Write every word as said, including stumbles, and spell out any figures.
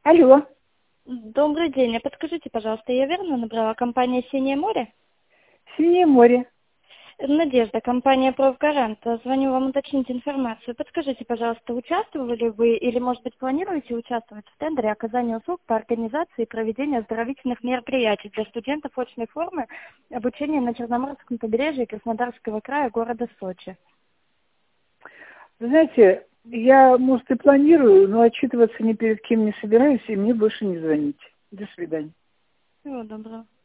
Алло. Добрый день. А подскажите, пожалуйста, я верно набрала компания «Синее море»? Синее море. Надежда, компания «Профгарант». Звоню вам уточнить информацию. Подскажите, пожалуйста, участвовали вы или, может быть, планируете участвовать в тендере оказания услуг по организации и проведению оздоровительных мероприятий для студентов очной формы обучения на Черноморском побережье Краснодарского края города Сочи? Вы знаете, я, может, и планирую, но отчитываться ни перед кем не собираюсь, и мне больше не звоните. До свидания. Всего доброго.